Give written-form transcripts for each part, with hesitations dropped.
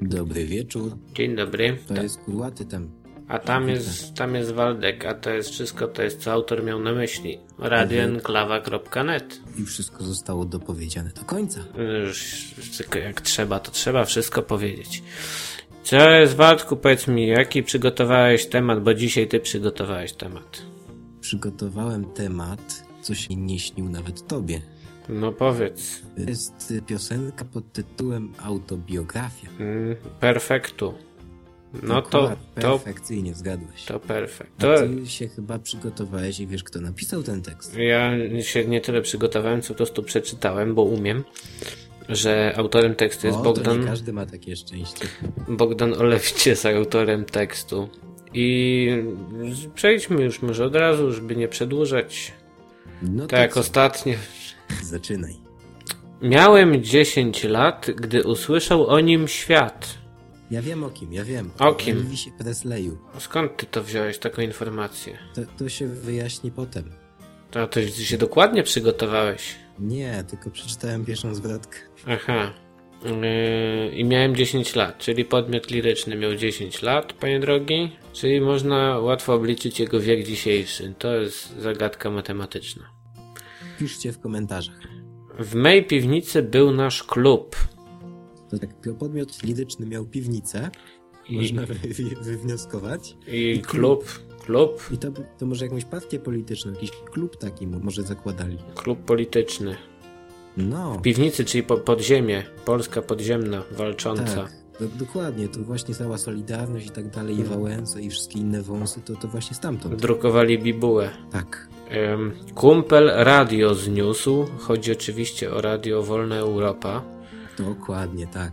Dobry wieczór. Dzień dobry. To jest Kurłaty tam. A tam jest Waldek, a to jest wszystko, to jest co autor miał na myśli. radioenklawa.net. I wszystko zostało dopowiedziane do końca. Już jak trzeba, to trzeba wszystko powiedzieć. Co jest, Waldku, powiedz mi, jaki przygotowałeś temat, bo dzisiaj ty przygotowałeś temat. Przygotowałem temat, co się nie śnił nawet tobie. No powiedz. Jest piosenka pod tytułem Autobiografia. Perfektu. No to perfekcyjnie zgadłeś. To perfekt. To ty się chyba przygotowałeś i wiesz, kto napisał ten tekst. Ja się nie tyle przygotowałem, co po prostu przeczytałem, bo umiem, że autorem tekstu jest Bogdan. To nie każdy ma takie szczęście. Bogdan Olewicz jest autorem tekstu. I przejdźmy już może od razu, żeby nie przedłużać. No tak jak ostatnio. Zaczynaj. Miałem 10 lat, gdy usłyszał o nim świat. Ja wiem o kim, O kim? Elvisie Presleyu. Skąd ty to wziąłeś, taką informację? To się wyjaśni potem. To ty się dokładnie przygotowałeś. Nie, tylko przeczytałem pierwszą zwrotkę. Aha. I miałem 10 lat, czyli podmiot liryczny miał 10 lat, panie drogi. Czyli można łatwo obliczyć jego wiek dzisiejszy. To jest zagadka matematyczna. Piszcie w komentarzach. W mej piwnicy był nasz klub. To tak, podmiot liryczny miał piwnicę. Można wywnioskować. I klub. I to może jakąś partię polityczną, jakiś klub taki może zakładali. Klub polityczny. No. W piwnicy, czyli podziemie. Polska podziemna, walcząca. Tak, dokładnie. To właśnie cała Solidarność i tak dalej, i Wałęsa i wszystkie inne wąsy, to właśnie stamtąd. Drukowali bibułę. Tak. Kumpel radio zniósł. Chodzi oczywiście o Radio Wolna Europa. Dokładnie, tak.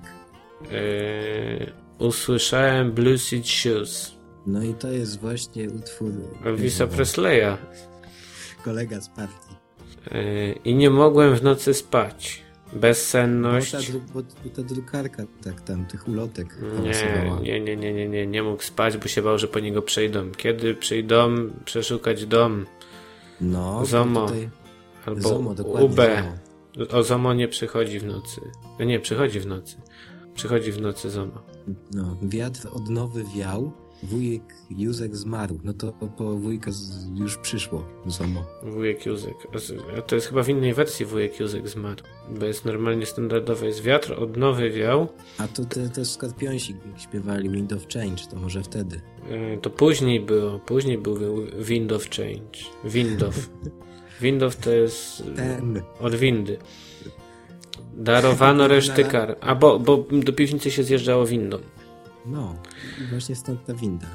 Usłyszałem Blue Seat Shoes. No i to jest właśnie utwór Elvisa Presleya. Kolega z partii. I nie mogłem w nocy spać. Bezsenność. Bo ta drukarka tak tam tych ulotek Nie mógł spać, bo się bał, że po niego przyjdą. Kiedy przyjdą, przeszukać dom. No, Zomo. Albo Zomo, dokładnie. UB. O Zomo nie przychodzi w nocy. Nie, przychodzi w nocy. Przychodzi w nocy Zomo. No, wiatr odnowy wiał, wujek Józek zmarł. No to po wujka już przyszło Zomo. Wujek Józek. A to jest chyba w innej wersji wujek Józek zmarł. Bo jest normalnie standardowe. Jest wiatr odnowy wiał. A to te Skorpionsi śpiewali Wind of Change, to może wtedy. To później było. Później był Wind of Change. Wind of to jest od windy. Darowano reszty kar. A bo do piwnicy się zjeżdżało windą. No, i właśnie stąd ta winda.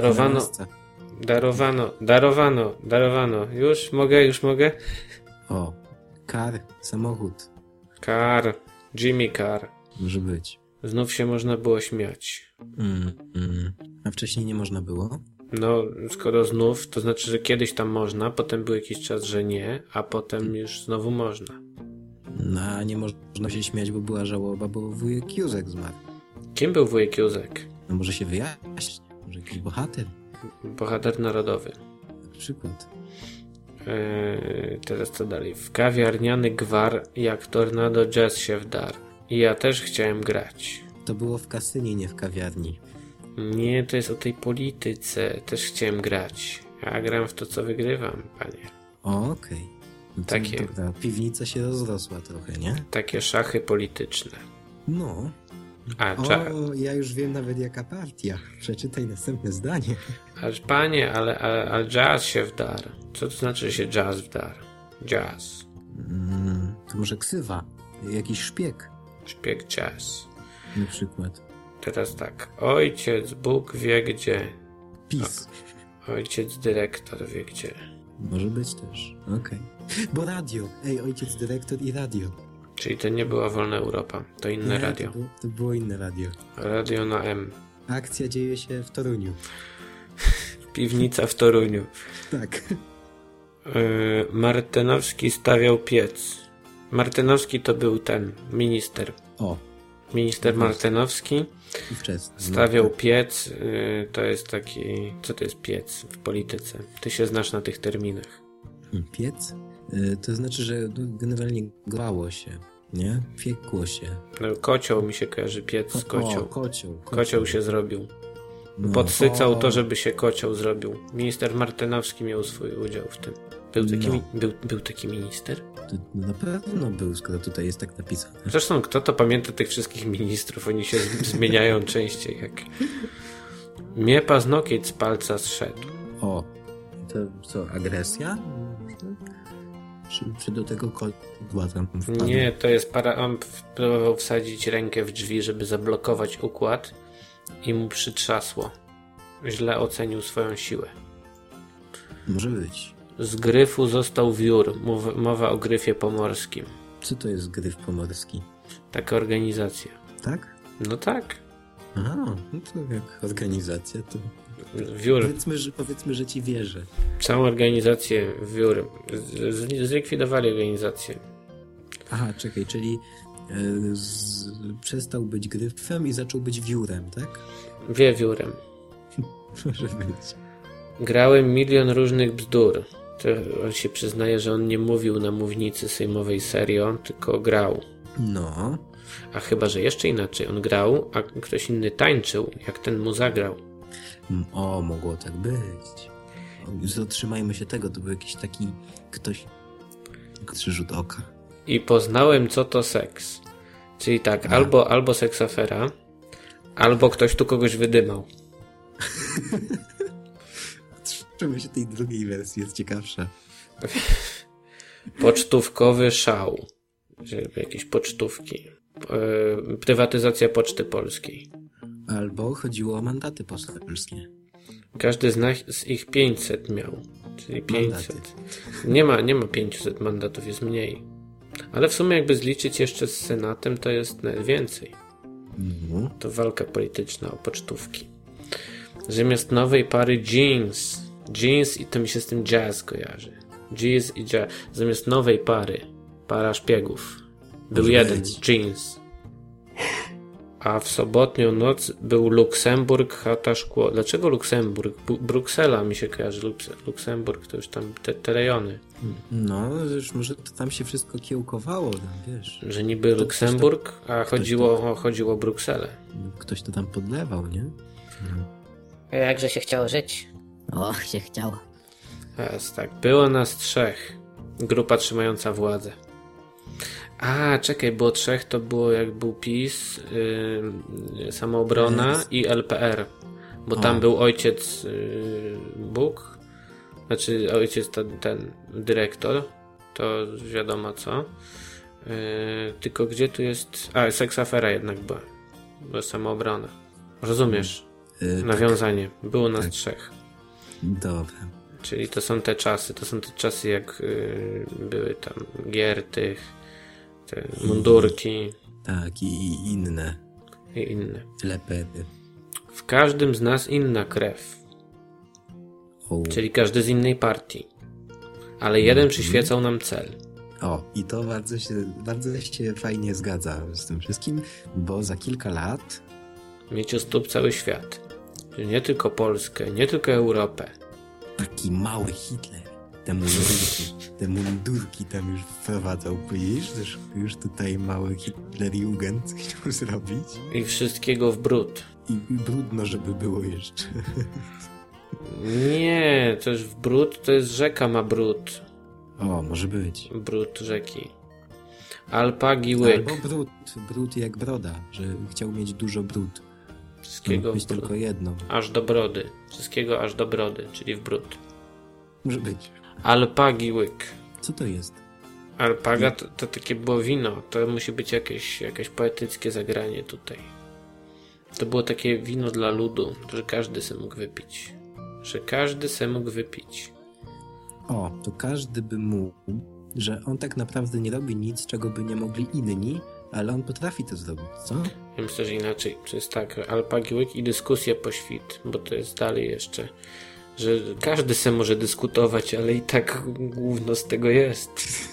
Darowano. Już mogę? O, kar, samochód. Kar, Jimmy Carr. Może być. Znów się można było śmiać. A wcześniej nie można było? No, skoro znów, to znaczy, że kiedyś tam można, potem był jakiś czas, że nie, a potem już znowu można. No, a nie można się śmiać, bo była żałoba, bo wujek Józek zmarł. Kim był wujek Józek? No może się wyjaśnić. Może jakiś bohater. Bohater narodowy. Na przykład. Teraz co dalej? W kawiarniany gwar jak tornado jazz się wdarł. I ja też chciałem grać. To było w kasynie, nie w kawiarni. Nie, to jest o tej polityce. Też chciałem grać. Ja gram w to, co wygrywam, panie. Okej. No takie. Dobra, piwnica się rozrosła trochę, nie? Takie szachy polityczne. No. Ja już wiem nawet jaka partia. Przeczytaj następne zdanie. Aż panie, ale jazz się wdarł. Co to znaczy, że się jazz wdarł? Jazz. To może ksywa. Jakiś szpieg. Szpieg jazz. Na przykład. Teraz tak. Ojciec Bóg wie gdzie. PiS. Ojciec dyrektor wie gdzie. Może być też. Okej. Bo radio. Ojciec dyrektor i radio. Czyli to nie była Wolna Europa. To inne radio. To było inne radio. Radio na M. Akcja dzieje się w Toruniu. Piwnica w Toruniu. Tak. Martynowski stawiał piec. Martynowski to był ten minister. Minister Martynowski stawiał piec. To jest taki... Co to jest piec w polityce? Ty się znasz na tych terminach. Piec? To znaczy, że generalnie grało się. Nie? Piekło się. No, kocioł mi się kojarzy, piec z kocioł. Kocioł się zrobił. No. Podsycał to, żeby się kocioł zrobił. Minister Martynowski miał swój udział w tym. Był taki minister? Na pewno był, skoro tutaj jest tak napisane. Zresztą kto to pamięta tych wszystkich ministrów? Oni się zmieniają częściej. Jak... Mnie paznokieć z palca zszedł. O, to co, agresja? Czy do tego kodła tam wpadł? Nie, to jest on próbował wsadzić rękę w drzwi, żeby zablokować układ i mu przytrzasło. Źle ocenił swoją siłę. Może być. Z gryfu został wiór. Mowa o gryfie pomorskim. Co to jest gryf pomorski? Taka organizacja. Tak? No tak. Aha, no to jak organizacja, to... Wiór. Powiedzmy, że ci wierzę. Całą organizację wiór. Zlikwidowali organizację. Aha, czekaj, czyli przestał być gryfem i zaczął być wiórem, tak? Wiewiórem. Może być. Grałem milion różnych bzdur. To on się przyznaje, że on nie mówił na mównicy sejmowej serio, tylko grał. No. A chyba, że jeszcze inaczej. On grał, a ktoś inny tańczył, jak ten mu zagrał. O, mogło tak być. Zatrzymajmy się tego, to był jakiś taki ktoś rzut oka. I poznałem, co to seks. Czyli tak, albo seksafera, albo ktoś tu kogoś wydymał. Trzymaj się tej drugiej wersji, jest ciekawsza. Pocztówkowy szał. Jakieś pocztówki. Prywatyzacja Poczty Polskiej. Albo chodziło o mandaty poselskie. Każdy z ich 500 miał. Czyli 500. Nie ma 500 mandatów, jest mniej. Ale w sumie jakby zliczyć jeszcze z Senatem, to jest nawet więcej. To walka polityczna o pocztówki. Zamiast nowej pary jeans i to mi się z tym jazz kojarzy. Jeans i jazz. Zamiast nowej para szpiegów. Był jeden, jeans. A w sobotnią noc był Luksemburg, chata, szkło. Dlaczego Luksemburg? Bruksela mi się kojarzy. Luksemburg to już tam te rejony. No, już może to tam się wszystko kiełkowało, tam, wiesz. Że niby Luksemburg, a chodziło o Brukselę. Ktoś to tam podlewał, nie? Jakże się chciało żyć? Och, się chciało. Jest tak. Było nas 3. Grupa trzymająca władzę. A, czekaj, było 3, to było jak był PiS, Samoobrona i LPR. Bo tam był ojciec Bóg, znaczy ojciec ten dyrektor, to wiadomo co. Tylko gdzie tu jest... A, seksafera jednak była. Była Samoobrona. Rozumiesz? Nawiązanie. Tak. Było nas 3. Dobra. Czyli to są te czasy jak były tam Giertych, te mundurki. Tak, i inne. Lepery. W każdym z nas inna krew. Czyli każdy z innej partii. Ale jeden przyświecał nam cel. O, i to bardzo się fajnie zgadza z tym wszystkim, bo za kilka lat mieć u stóp cały świat. Czyli nie tylko Polskę, nie tylko Europę. Taki mały Hitler. Te mundurki tam już wprowadzał. Widzisz, już tutaj mały Hitlerjugend chciał zrobić. I wszystkiego w brud. I brudno, żeby było jeszcze. Nie, to już w brud, to jest rzeka ma brud. O, może być. Brud rzeki. Alpagi łyk. Albo brud jak broda, że chciał mieć dużo brud. Wszystkiego mieć tylko jedno. Aż do brody. Wszystkiego aż do brody, czyli w brud. Może być. Alpagi łyk. Co to jest? Alpaga to takie było wino. To musi być jakieś poetyckie zagranie tutaj. To było takie wino dla ludu, że każdy se mógł wypić. O, to każdy by mógł, że on tak naprawdę nie robi nic, czego by nie mogli inni, ale on potrafi to zrobić, co? Ja myślę, że inaczej. To jest tak, alpagi łyk i dyskusja po świt, bo to jest dalej jeszcze, że każdy se może dyskutować, ale i tak gówno z tego jest.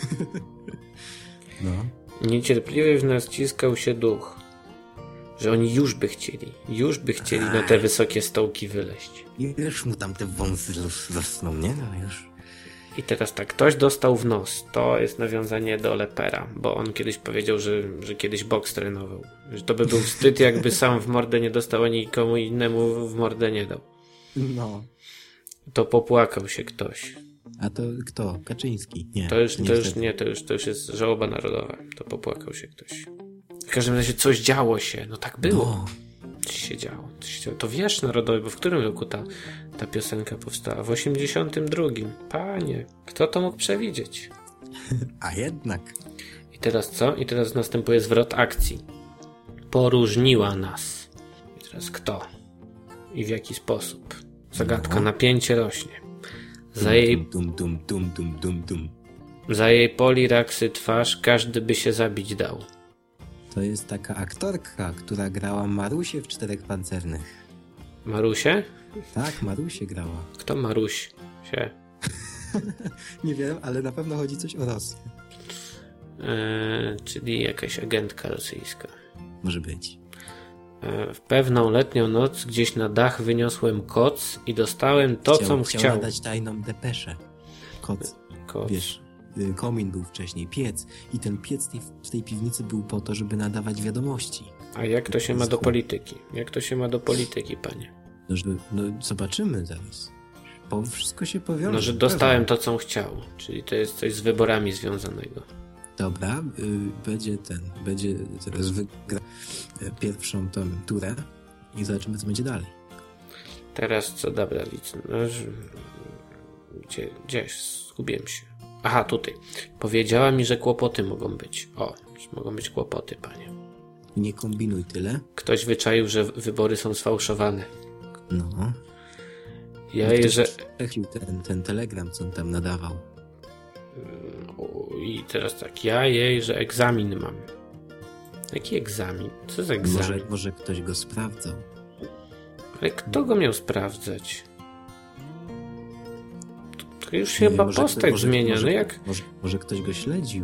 No. Niecierpliwie w nas ciskał się duch, że oni już by chcieli na te wysokie stołki wyleźć. Już mu tam te wąsy rosną, nie? No I teraz tak, ktoś dostał w nos. To jest nawiązanie do Lepera, bo on kiedyś powiedział, że kiedyś boks trenował. Że to by był wstyd, jakby sam w mordę nie dostał, ani nikomu innemu w mordę nie dał. No. To popłakał się ktoś. A to kto? Kaczyński? Nie. To już jest żałoba narodowa. To popłakał się ktoś. W każdym razie coś działo się. No tak było. No. Coś się działo. To wiersz narodowy, bo w którym roku ta piosenka powstała? W 82. Panie, kto to mógł przewidzieć? A jednak. I teraz co? I teraz następuje zwrot akcji. Poróżniła nas. I teraz kto? I w jaki sposób? Zagadka, napięcie rośnie. Za jej poliraksy twarz każdy by się zabić dał. To jest taka aktorka, która grała Marusię w Czterech Pancernych. Marusię? Tak, Marusię grała. Kto Maruś się? Nie wiem, ale na pewno chodzi coś o Rosję. Czyli jakaś agentka rosyjska. Może być. W pewną letnią noc gdzieś na dach wyniosłem koc i dostałem to, co chciał. Chciał dać tajną depeszę. Koc. Wiesz, komin był wcześniej, piec. I ten piec w tej piwnicy był po to, żeby nadawać wiadomości. A jak to się ma do polityki? Jak to się ma do polityki, panie? No zobaczymy zaraz. Wszystko się powiąże. No, że dostałem to, co chciał. Czyli to jest coś z wyborami związanego. Dobra, będzie teraz wygra pierwszą tą turę i zobaczymy, co będzie dalej. Teraz co? Dobra, no, gdzieś zgubiłem się. Aha, tutaj. Powiedziała mi, że kłopoty mogą być. Mogą być kłopoty, panie. Nie kombinuj tyle. Ktoś wyczaił, że wybory są sfałszowane. No. Ten telegram, co on tam nadawał. I teraz tak, że egzamin mam. Jaki egzamin? Co za egzamin? Może ktoś go sprawdzał. Ale kto go miał sprawdzać? To już chyba postać zmienia. Może ktoś go śledził.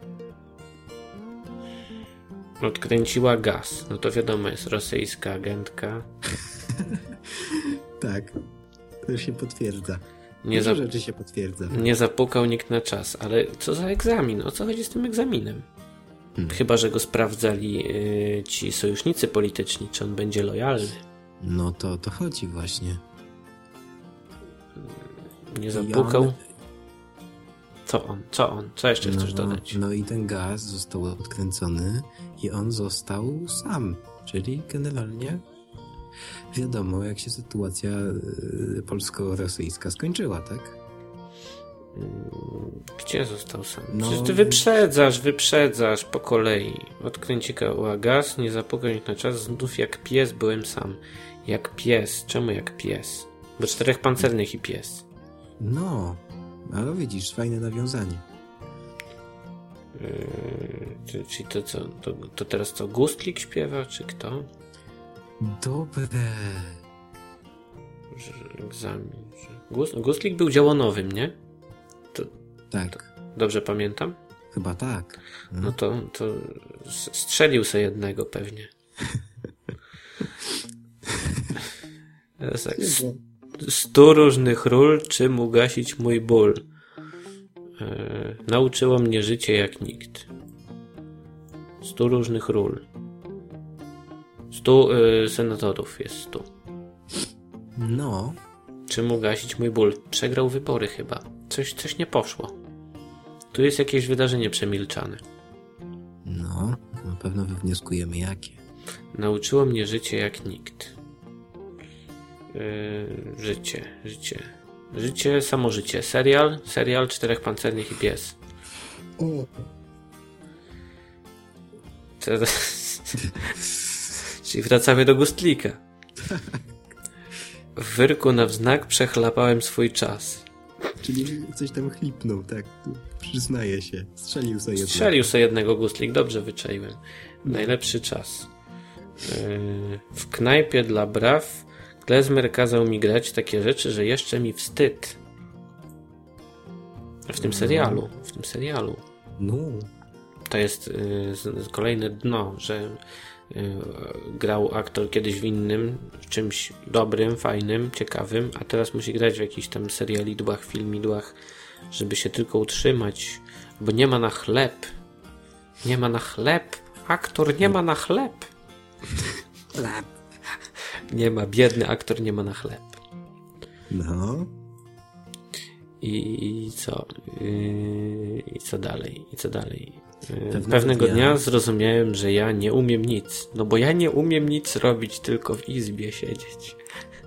Odkręciła gaz. No to wiadomo, jest rosyjska agentka. Tak. To się potwierdza. Rzeczy się potwierdza. Nie zapukał nikt na czas, ale co za egzamin? O co chodzi z tym egzaminem? Chyba że go sprawdzali ci sojusznicy polityczni, czy on będzie lojalny. No to chodzi właśnie. Nie zapukał. Co jeszcze chcesz dodać? No i ten gaz został odkręcony i on został sam. Czyli generalnie wiadomo, jak się sytuacja polsko-rosyjska skończyła, tak? Gdzie został sam? Przecież ty wyprzedzasz po kolei. Odkręciła gaz, nie zapukał nikt na czas, znów jak pies byłem sam. Jak pies. Czemu jak pies? Bo Czterech Pancernych i pies. No, ale widzisz, fajne nawiązanie. Czyli to co? To teraz co? Gustlik śpiewa, czy kto? Dobre. Egzamin. Gustlik był działonowym, nie? Tak. Dobrze pamiętam? Chyba tak. No to strzelił sobie jednego pewnie. Tak, 100 różnych ról, czym ugasić mój ból. Nauczyło mnie życie jak nikt. 100 różnych ról. 100 senatorów jest 100. No. Czym ugasić mój ból? Przegrał wybory chyba. Coś nie poszło. Tu jest jakieś wydarzenie przemilczane. No, na pewno wywnioskujemy jakie. Nauczyło mnie życie jak nikt. Życie, samo życie. Serial Czterech Pancernych i pies. Czyli wracamy do Gustlika. W wyrku na wznak przechlapałem swój czas. Czyli coś tam chlipnął, tak? Przyznaję się. Strzelił sobie jednego Gustlik. Dobrze wyczaiłem. Najlepszy czas. W knajpie dla braw Klezmer kazał mi grać takie rzeczy, że jeszcze mi wstyd. W tym serialu. No. To jest kolejne dno, że grał aktor kiedyś w innym, czymś dobrym, fajnym, ciekawym, a teraz musi grać w jakichś tam serialidłach, filmidłach żeby się tylko utrzymać, bo nie ma na chleb. Nie ma na chleb. Aktor nie ma na chleb. Chleb. Nie ma, biedny aktor nie ma na chleb. No. I co? I co dalej? I co dalej? Pewnego dnia zrozumiałem, że ja nie umiem nic. No bo ja nie umiem nic robić, tylko w izbie siedzieć.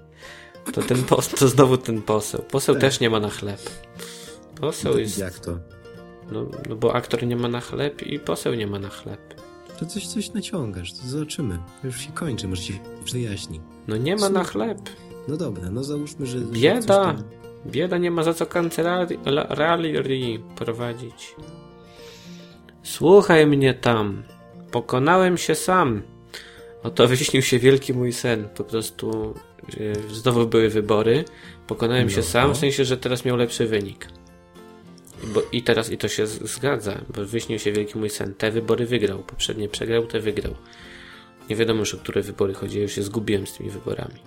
To znowu ten poseł. Poseł też nie ma na chleb. Poseł jest... Jak to? No bo aktor nie ma na chleb i poseł nie ma na chleb. To coś naciągasz, to zobaczymy. Już się kończy, może ci wyjaśni. No nie ma na chleb. No dobra, no załóżmy, że... Bieda! Bieda, nie ma za co kancelarii prowadzić. Słuchaj mnie tam. Pokonałem się sam. Oto wyśnił się wielki mój sen. Po prostu znowu były wybory. Pokonałem się sam, w sensie, że teraz miał lepszy wynik. I to się zgadza, bo wyśnił się wielki mój sen. Te wybory wygrał. Poprzednie przegrał, te wygrał. Nie wiadomo już, o które wybory chodzi. Ja już się zgubiłem z tymi wyborami.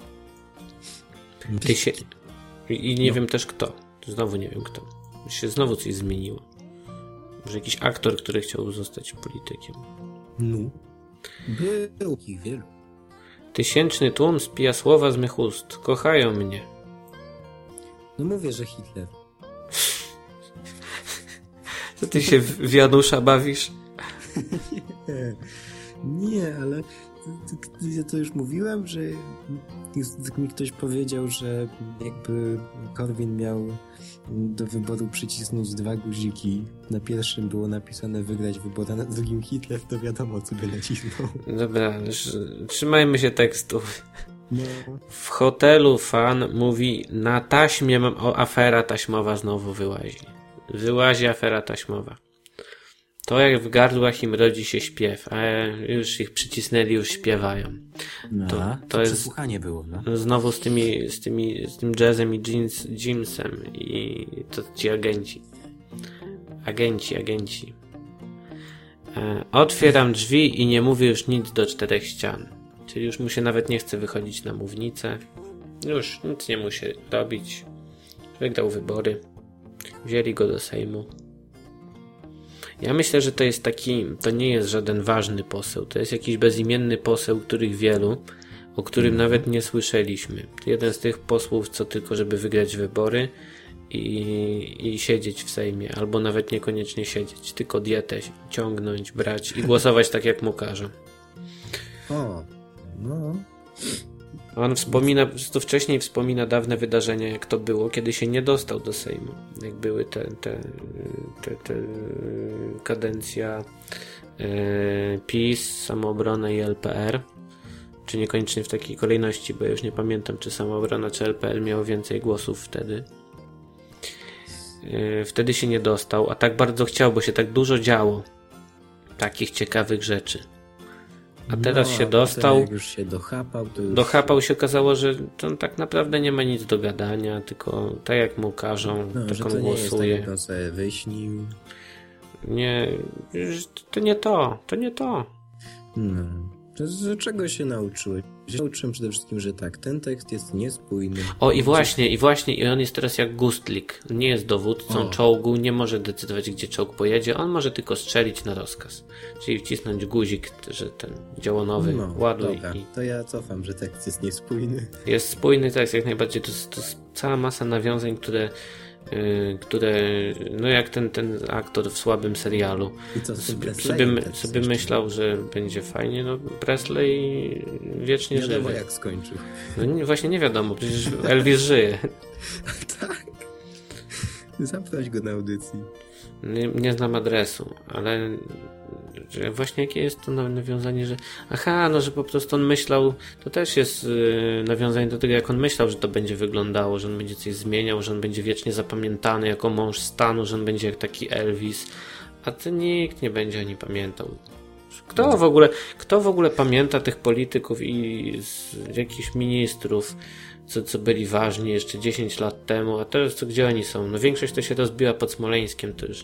I nie wiem też kto. Znowu nie wiem kto. Się znowu coś zmieniło. Może jakiś aktor, który chciał zostać politykiem. No. Było ich wielu. Tysięczny tłum spija słowa z mych ust. Kochają mnie. No mówię, że Hitler. Co ty się w Janusza bawisz? Nie, ale ja to już mówiłem, że mi ktoś powiedział, że jakby Korwin miał do wyboru przycisnąć 2 guziki. Na pierwszym było napisane wygrać wybory, a na drugim Hitler, to wiadomo, co by nacisnął. Dobra, trzymajmy się tekstu. No. W hotelu fan mówi, na taśmie afera taśmowa znowu wyłazi. Wyłazi afera taśmowa. To jak w gardłach im rodzi się śpiew, a już ich przycisnęli, już śpiewają. To jest przesłuchanie było, no. Znowu z tym jazzem i Jimsem i to ci agenci. Agenci. Otwieram drzwi i nie mówię już nic do 4 ścian. Czyli już mu się nawet nie chce wychodzić na mównicę. Już nic nie musi robić. Wygrał wybory. Wzięli go do Sejmu. Ja myślę, że to nie jest żaden ważny poseł. To jest jakiś bezimienny poseł, których wielu, o którym nawet nie słyszeliśmy. Jeden z tych posłów, co tylko żeby wygrać wybory i siedzieć w Sejmie. Albo nawet niekoniecznie siedzieć, tylko dietę ciągnąć, brać i głosować tak, jak mu każą. O, no... On wcześniej wspomina dawne wydarzenia, jak to było, kiedy się nie dostał do Sejmu. Jak były te kadencja PiS, Samoobrona i LPR. Czy niekoniecznie w takiej kolejności, bo ja już nie pamiętam, czy Samoobrona, czy LPR miało więcej głosów wtedy. Wtedy się nie dostał, a tak bardzo chciał, bo się tak dużo działo takich ciekawych rzeczy. A teraz się dostał. Jak już się dochapał, to już... Dochapał się, okazało, że to tak naprawdę nie ma nic do gadania, tylko tak jak mu każą, tak on głosuje. Nie jest tak, jak sobie wyśnił. Nie, to nie to. No. To z czego się nauczyłeś? Nauczyłem przede wszystkim, że tak, ten tekst jest niespójny. O i właśnie, i on jest teraz jak Gustlik. Nie jest dowódcą czołgu, nie może decydować, gdzie czołg pojedzie, on może tylko strzelić na rozkaz. Czyli wcisnąć guzik, że ten działonowy ładuj. Dobra, to ja cofam, że tekst jest niespójny. Jest spójny tekst jak najbardziej. To jest cała masa nawiązań, które no jak ten aktor w słabym serialu. I co sobie myślał, że będzie fajnie. No Presley wiecznie żywy. Wiadomo jak skończył. No właśnie nie wiadomo, przecież Elvis żyje. Tak. Zaprać go na audycji. Nie znam adresu, ale że właśnie jakie jest to nawiązanie, że że po prostu on myślał, to też jest nawiązanie do tego, jak on myślał, że to będzie wyglądało, że on będzie coś zmieniał, że on będzie wiecznie zapamiętany jako mąż stanu, że on będzie jak taki Elvis, a to nikt nie będzie o nim pamiętał. Kto w ogóle pamięta tych polityków i jakichś ministrów, co byli ważni jeszcze 10 lat temu, a teraz to gdzie oni są? No większość to się rozbiła pod Smoleńskiem też.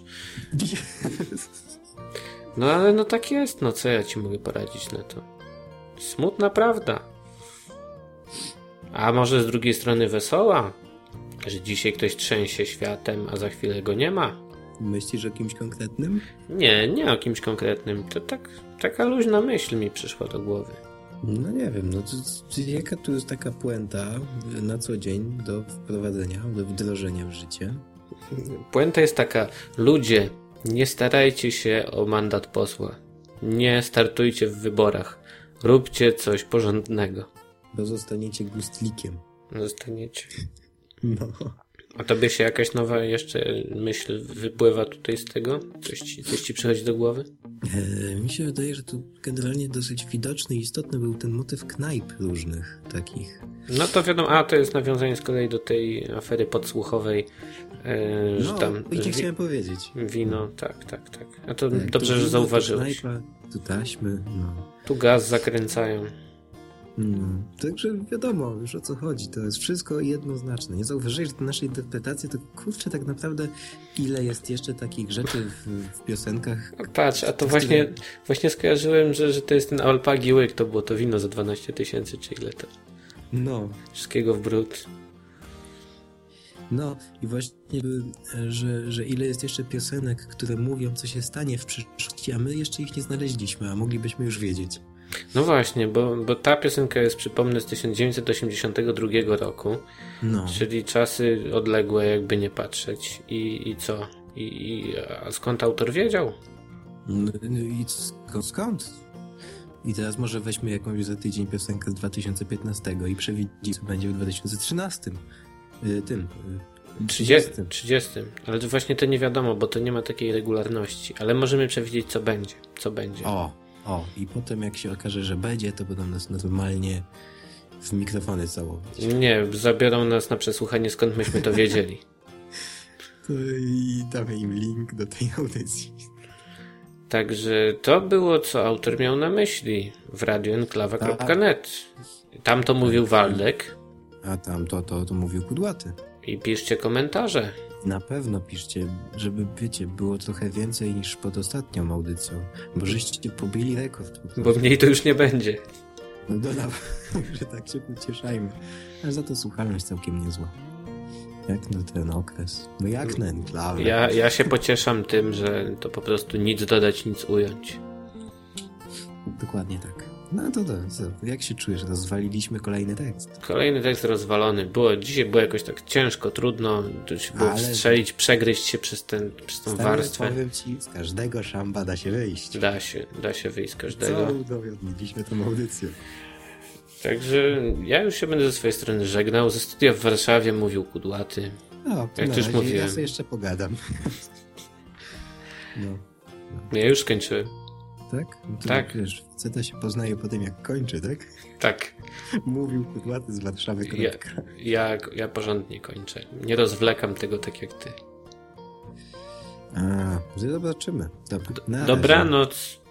No ale no tak jest, no co ja ci mogę poradzić na to? Smutna prawda. A może z drugiej strony wesoła? Że dzisiaj ktoś trzęsie światem, a za chwilę go nie ma. Myślisz o kimś konkretnym? Nie o kimś konkretnym. To taka luźna myśl mi przyszła do głowy. No nie wiem, jaka tu jest taka puenta na co dzień do wprowadzenia, do wdrożenia w życie? Puenta jest taka: ludzie, nie starajcie się o mandat posła. Nie startujcie w wyborach. Róbcie coś porządnego. Bo zostaniecie gustlikiem. Zostaniecie. No. A tobie się jakaś nowa jeszcze myśl wypływa tutaj z tego? Coś ci przychodzi do głowy? Mi się wydaje, że tu generalnie dosyć widoczny i istotny był ten motyw knajp różnych takich. No to wiadomo, to jest nawiązanie z kolei do tej afery podsłuchowej, że tam... i chciałem powiedzieć. Wino, tak. A to tak, dobrze, że zauważyłeś. Tu knajpa, tu taśmy, Tu gaz zakręcają. Także wiadomo już o co chodzi, to jest wszystko jednoznaczne. Nie zauważyłeś, że te nasze interpretacje to kurczę tak naprawdę ile jest jeszcze takich rzeczy w piosenkach. Patrz, a to właśnie skojarzyłem, że to jest ten Alpagi Łyk, to było to wino za 12 000 czy ile to? No. Wszystkiego w brud. No i właśnie, że ile jest jeszcze piosenek, które mówią co się stanie w przyszłości, a my jeszcze ich nie znaleźliśmy, a moglibyśmy już wiedzieć. No właśnie, bo ta piosenka jest, przypomnę, z 1982 roku, czyli czasy odległe, jakby nie patrzeć. I co? A skąd autor wiedział? I skąd? I teraz może weźmy jakąś za tydzień piosenkę z 2015 i przewidzieć, co będzie w 2013. 30. Ale to właśnie to nie wiadomo, bo to nie ma takiej regularności. Ale możemy przewidzieć, co będzie. I potem jak się okaże, że będzie, to będą nas normalnie w mikrofony całować. Nie, zabiorą nas na przesłuchanie, skąd myśmy to wiedzieli. I damy im link do tej audycji. Także to było, co autor miał na myśli w radioenklawa.net. Tam to mówił Waldek. A tam to mówił Kudłaty. I piszcie komentarze. Na pewno piszcie, żeby, wiecie, było trochę więcej niż pod ostatnią audycją. Bo żeście pobili rekord. Bo mniej to już nie będzie. No że tak się pocieszajmy. Ale za to słuchalność całkiem niezła. Jak na ten okres. No jak na enklawę. Ja się pocieszam tym, że to po prostu nic dodać, nic ująć. Dokładnie tak. No to jak się czujesz? Rozwaliliśmy kolejny tekst. Kolejny tekst rozwalony. Dzisiaj było jakoś tak ciężko, trudno. Było wstrzelić, przegryźć się przez tą warstwę. Powiem ci, z każdego szamba da się wyjść. Da się wyjść z każdego. Co udowodniliśmy tą audycję. Także ja już się będę ze swojej strony żegnał. Ze studia w Warszawie mówił Kudłaty. Jak to już mówiłem. Ja sobie jeszcze pogadam. Ja już skończyłem. Tak? Tak. Wiesz, faceta się poznaje po tym, jak kończy, tak? Tak. Mówił Kudłaty z Warszawy. Ja porządnie kończę. Nie rozwlekam tego tak jak ty. Zobaczymy. Dobranoc.